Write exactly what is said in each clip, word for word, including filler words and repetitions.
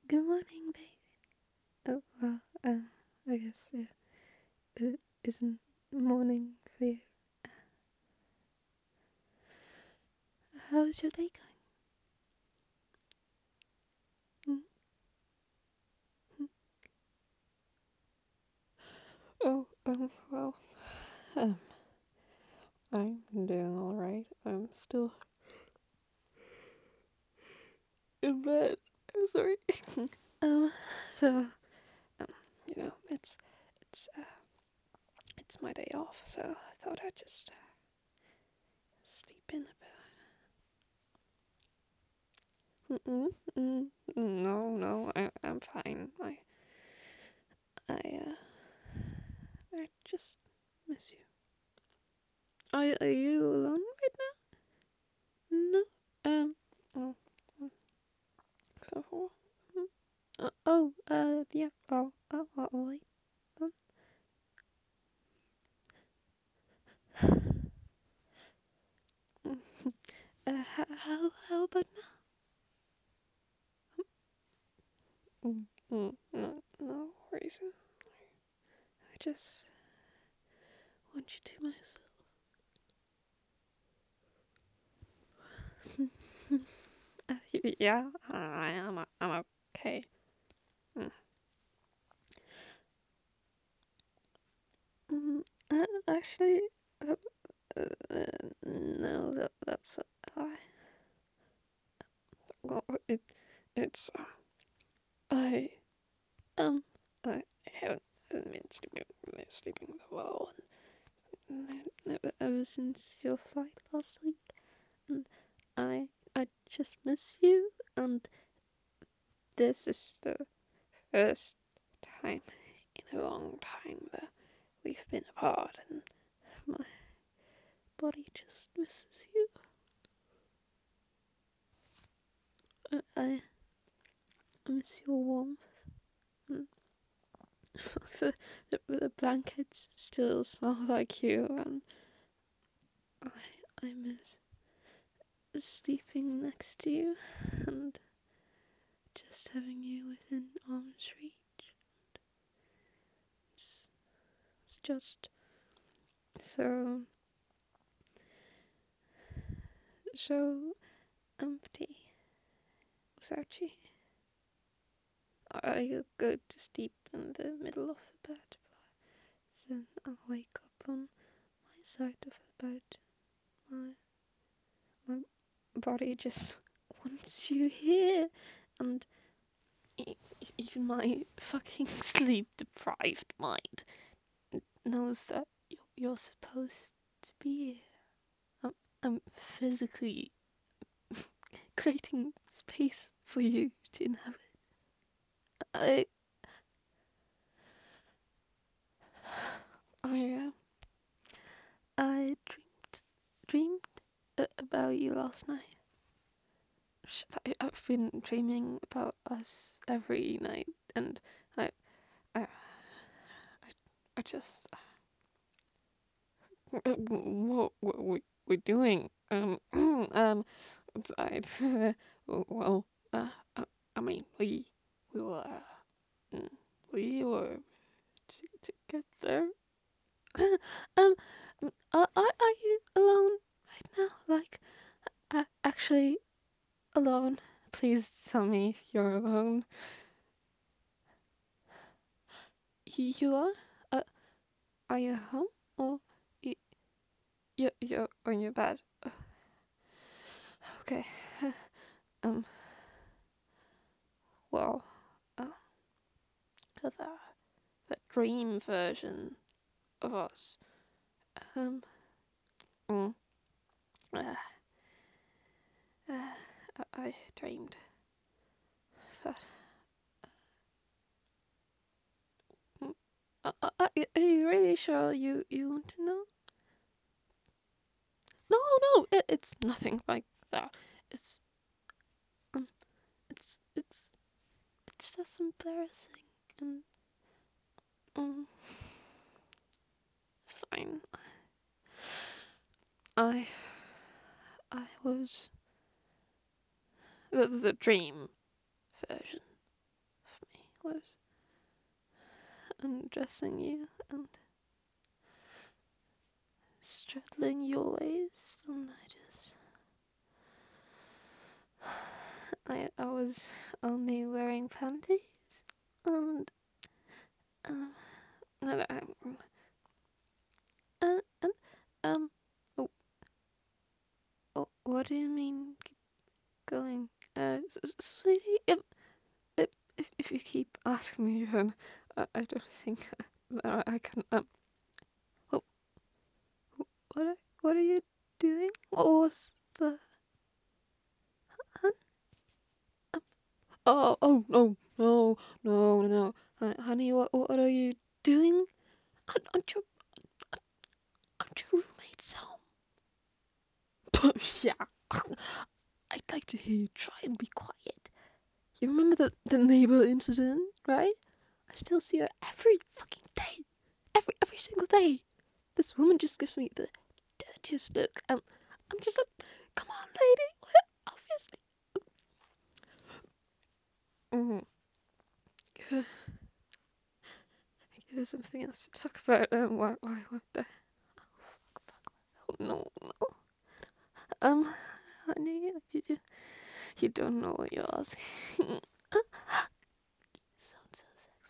Good morning, babe. Oh, well, um, I guess it, it isn't morning for you. How's your day going? Mm-hmm. Oh, um, well, um, I'm doing alright. I'm still in bed. I'm sorry. um, so, um, you know, it's, it's, uh, it's my day off, so I thought I'd just, uh, sleep in a bit. Mm-mm, mm, no, no, I, I'm fine. I, I, uh, I just miss you. Are, are you alone right now? No. Um. Oh. oh, oh, Uh, oh. Uh. Yeah. Oh. Oh. Oh. oh wait. Um. Uh. How. How, how about now? Mm, mm, no. No reason. I just want you to myself. uh, y- yeah. I am. I'm okay. Mm. Mm, uh, actually. Uh, uh, no. That. That's a lie. Well. It. It's. Uh, I. Um. I haven't, haven't been sleeping, sleeping that well, and never ever since your flight last week, and I I just miss you, and this is the first time in a long time that we've been apart, and my body just misses you. I, I miss your warmth, and the, the, the blankets still smell like you, and I I miss sleeping next to you, and just having you within arm's reach. It's, it's just so, so empty without you. I go to sleep in the middle of the bed, but then I wake up on my side of the bed. My, my body just wants you here, and e- even my fucking sleep deprived mind knows that you're supposed to be here. I'm, I'm physically creating space for you to inhabit. I, I, uh, I dreamed, dreamed about you last night. I, I've been dreaming about us every night, and I, I, I, I just, uh, what, what we we doing? Um, um, I, well, uh, I, I mean, we, we were, uh, we were t- together. um, are, are are you alone right now? Like, uh, actually alone? Please tell me you're alone. Y- You are? Uh, are you home? Or you, you, you're on your bed? Uh, okay. um, well, uh, the, the dream version of us. Um, mm, uh, uh, I, I dreamed that. Mm, uh, uh, uh, are you really sure you, you want to know? No, no, it, it's nothing like that. It's um, it's it's it's just embarrassing and um, fine. I I was the the dream version. was undressing you and straddling your waist, and I just, I, I was only wearing panties, and, um, and, um, and, and um, oh, oh, what do you mean keep going? Uh, s- s- sweetie, um, if, if, if you keep asking me, then I, I don't think that I can, um, oh, what are, what are you doing? What was the, huh? Oh, oh, no, no, no, no, no. Uh, honey, what, what are you doing? Aren't, aren't your, aren't your roommates home? Yeah. I'd like to hear you try and be quiet. You remember the, the neighbor incident, right? I still see her every fucking day. Every, every single day. This woman just gives me the dirtiest look, and I'm just like, come on, lady. What? Obviously. Mm-hmm. There's something else to talk about. Um, why, why, what the? Oh, no, no. Um, honey, you, you, you don't know what you're asking. You sound so sexy.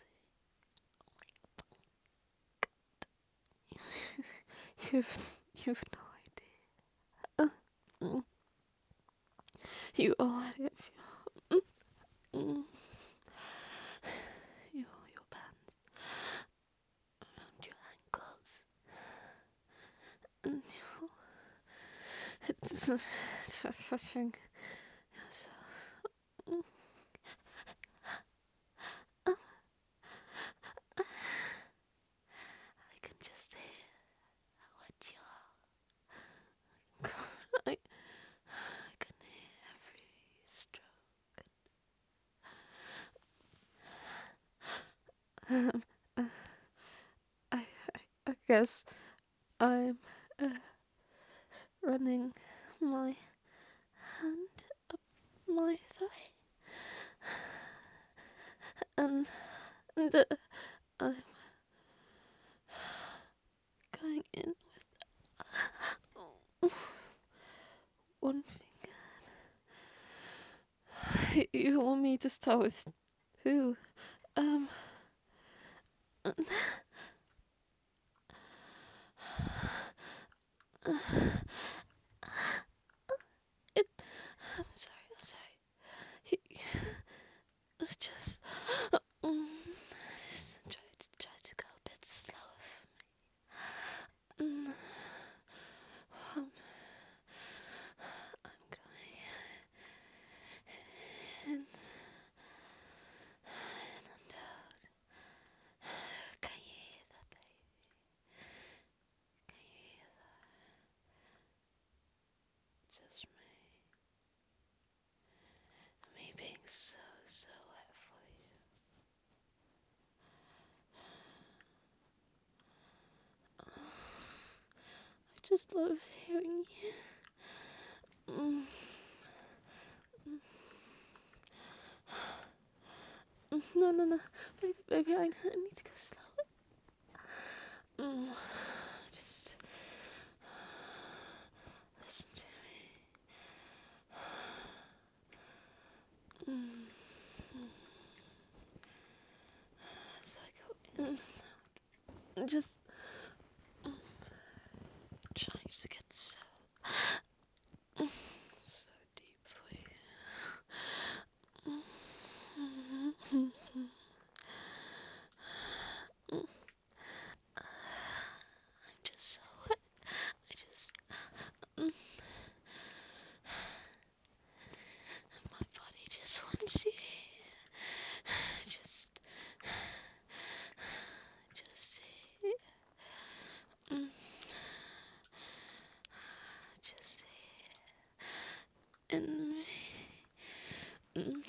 You've, you've no idea. Uh, mm, you already have your, mm, your, your pants around your ankles. And you, it's, it's touching yourself. Mm, uh, I can just hear what you're. I, I can hear every stroke. Um, uh, I, I, I guess I'm uh, running my hand up my thigh, and, and uh, I'm going in with one finger. You want me to start with who? Um, it. I'm sorry. I'm sorry. It's just, um, just try to try to go a bit slower for me. Mm, um, I'm going in, in and out. Can you hear that, baby? Can you hear that? Just me. Me being so, so wet for you. I just love hearing you. Mm, mm, no, no, no. Baby, baby, I, I need to go slow. Mm, just listen to me. Mm, so I go in. Just trying to get so, so deep for you. Mm, I'm just so wet. I just, mm, my body just wants you here. Just, just here. Mm, just here. In me. Mm,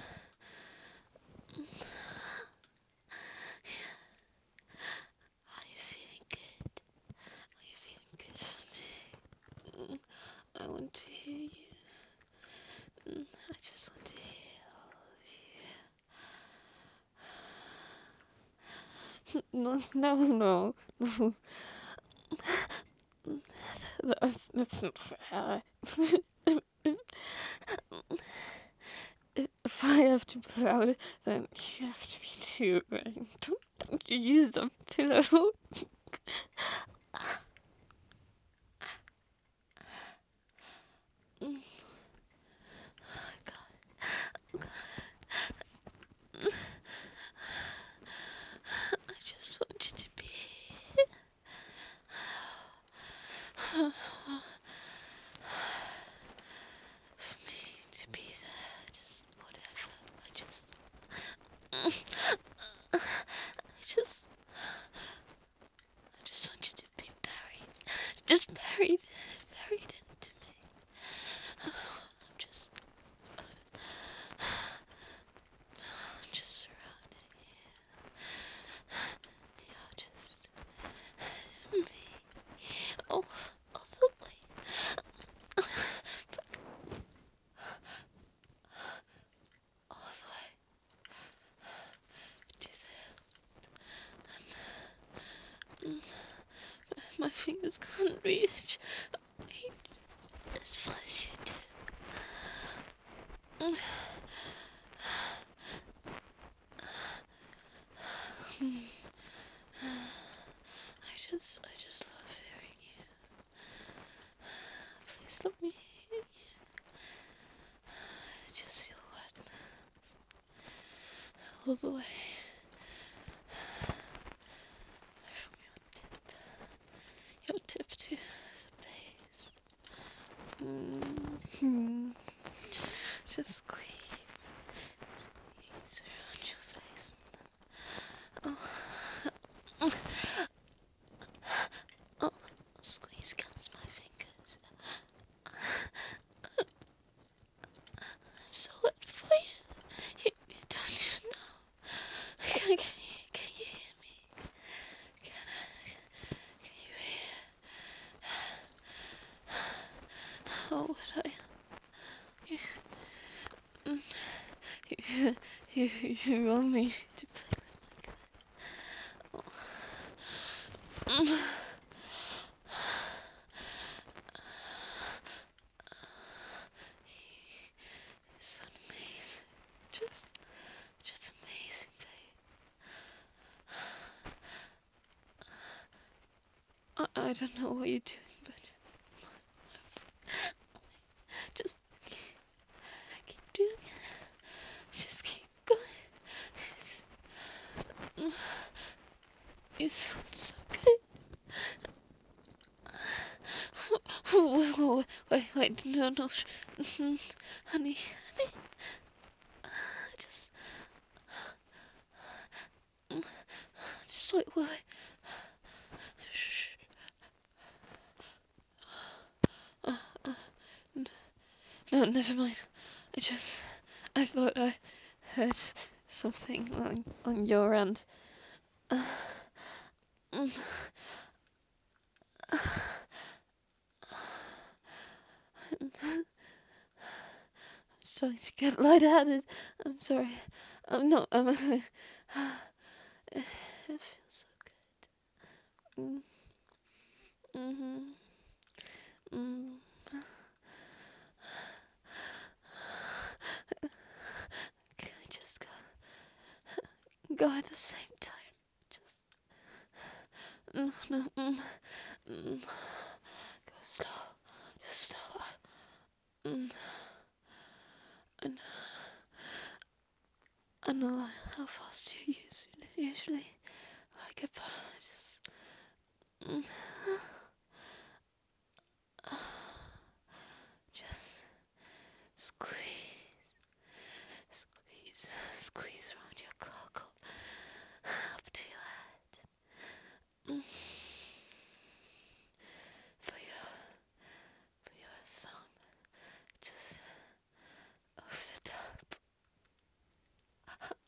are you feeling good? Are you feeling good for me? Mm, I want to hear you. Mm, I just want to hear all of you. No, no, no, no. That's, that's not fair. If I have to be loud, then you have to be too. Right? Don't, don't you use the pillow. I just want you to be for me to be there. Just whatever. I just, I just, I just want you to be buried, just buried, buried into me. I'm just, I'm just surrounded. You're just me. Oh, all the way, all the way to the. My fingers can't reach. As far as you do. I just, I just love hearing you. Please let me hear you. Just your wetness all the way from your tip, your tip to the base. Mm-hmm. Just squeeze, squeeze around your face. Oh, oh, squeeze against my fingers. I'm so wet for you. You, you don't even know. Can, can, you, can you hear me? Can, I, can you hear? Oh, what I... You, you, you, you want me to play with my cat? Oh. It's amazing. Just, just amazing, babe. I, I don't know what you're doing, but just keep doing it. Just keep going. It's, it sounds so good. Wait, wait, wait, wait, no, no, sh- honey, honey, just, just wait, wait, shh, uh, uh, no, never mind. I just, I thought I heard something on, on your end. Uh, mm, I'm starting to get lightheaded. I'm sorry. I'm not, I'm, it feels so good. Mm, mm-hmm. Mm. Can I just go, go at the same time? Just, no, no, mm, mm. Go slow, just slow. Mm. I know, I know how fast you use it usually. Like it, but I just, mm. Just squeeze, squeeze, squeeze around your cock up, up to your head. Mm. For your, for your thumb, just over the top.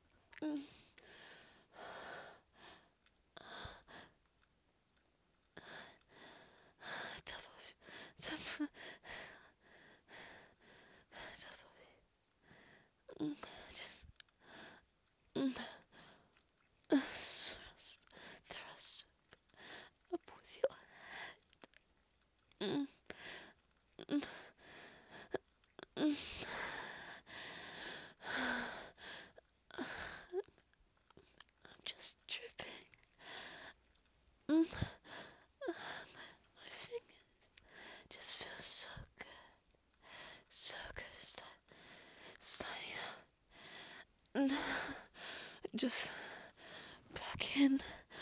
Mm. I'm just dripping. Mm. My fingers just feel so good. So good. It's like, it's like, mm, just back in.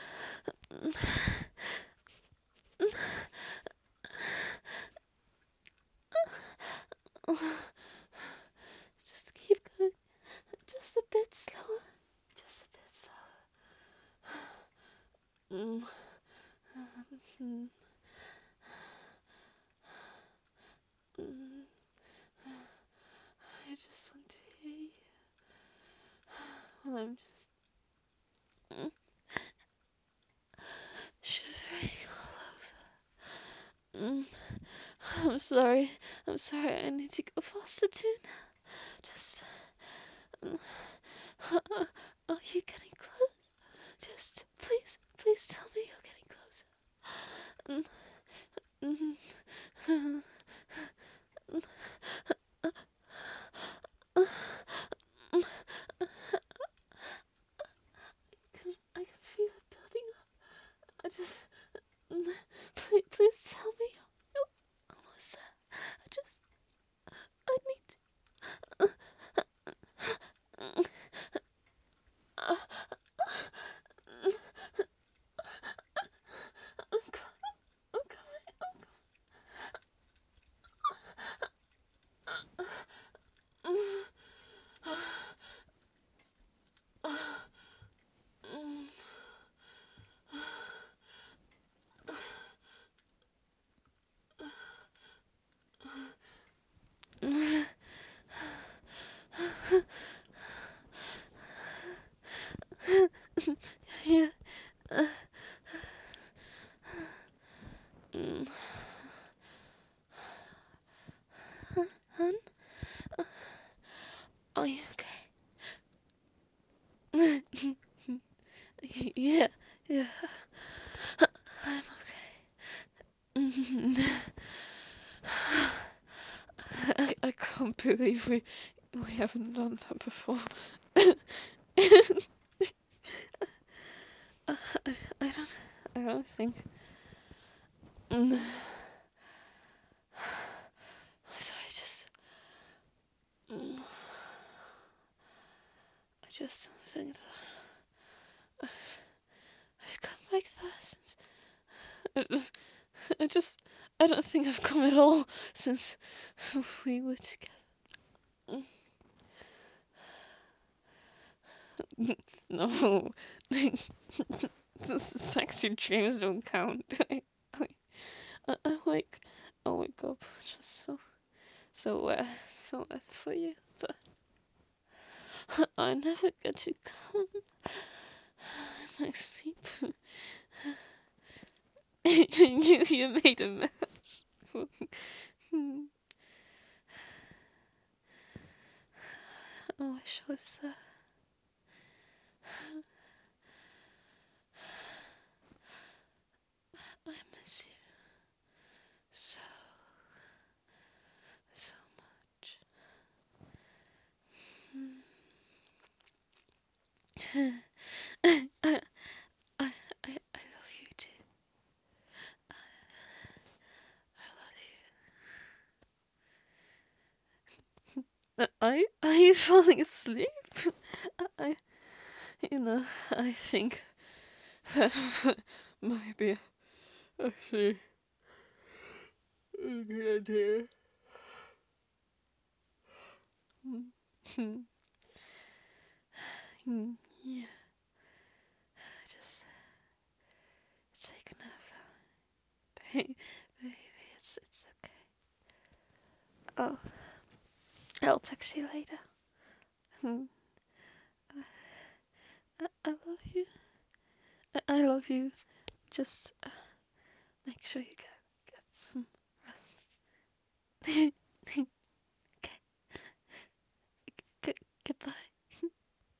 Just keep going. Just a bit slower. Just a bit slower. Mm. Mm. Mm. I just want to hear you. Well, I'm just mm, shivering all over. Mm. I'm sorry. I'm sorry. I need to go faster too now. Just. Mm. Are you getting close? Just please, please tell me you're getting closer. Mm. Mm. I can feel it building up. I just, mm, please, please tell me you're almost there. I just, I need to. I'm coming. I'm coming. Yeah. Mm. Hun, are you okay? Yeah, yeah, I'm okay. I, I can't believe we we haven't done that before. I, I don't I don't think. Mm. So I just mm, I just don't think that I've come like that since. I just I don't think I've come at all since we were together. No, sexy dreams don't count. I, I, I like I wake up just so so uh, so wet for you, but I never get to come in my sleep. you you made a mess. I wish I was there. I miss you so so much. I, I I I love you too. I love you. I are you falling asleep? I you know I think that might be actually a good idea. Yeah, just take a nap, baby. Baby, it's it's okay. Oh, I'll text you later. I, I love you. I, I love you. Just uh, make sure you get get some rest.